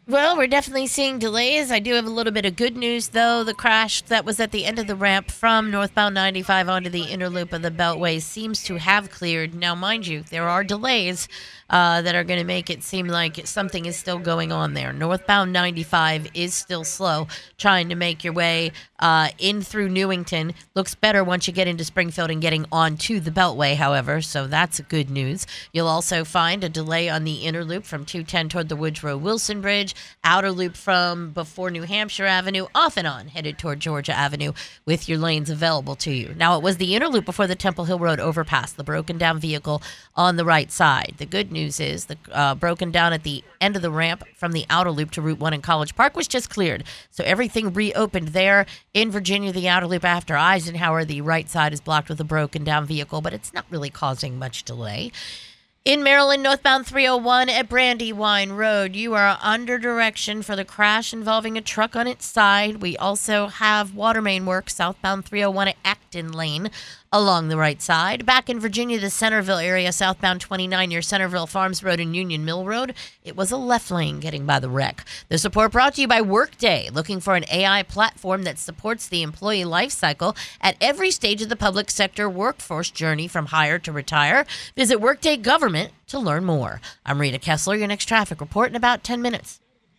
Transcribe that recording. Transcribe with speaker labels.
Speaker 1: Well, we're definitely seeing delays. I do have a little bit of good news, though. The crash that was at the end of the ramp from northbound 95 onto the inner loop of the Beltway seems to have cleared. Now, mind you, there are delays that are going to make it seem like something is still going on there. Northbound 95 is still slow, trying to make your way in through Newington. Looks better once you get into Springfield and getting onto the Beltway, however, so that's good news. You'll also find a delay on the inner loop from 210 toward the Woodrow Wilson Bridge, outer loop from before New Hampshire Avenue, off and on, headed toward Georgia Avenue with your lanes available to you. Now, it was the inner loop before the Temple Hill Road overpass, the broken down vehicle on the right side. The good news is the broken down at the end of the ramp from the outer loop to Route 1 in College Park was just cleared. So everything reopened there. In Virginia, the outer loop after Eisenhower, the right side is blocked with a broken down vehicle, but it's not really causing much delay. In Maryland, northbound 301 at Brandywine Road, you are under direction for the crash involving a truck on its side. We also have water main work southbound 301 at Acton Lane along the right side. Back in Virginia, the Centerville area, southbound 29 near Centerville Farms Road and Union Mill Road, it was a left lane getting by the wreck. The support brought to you by Workday, looking for an AI platform that supports the employee life cycle at every stage of the public sector workforce journey from hire to retire. Visit Workday Government to learn more. I'm Rita Kessler, your next traffic report in about 10 minutes.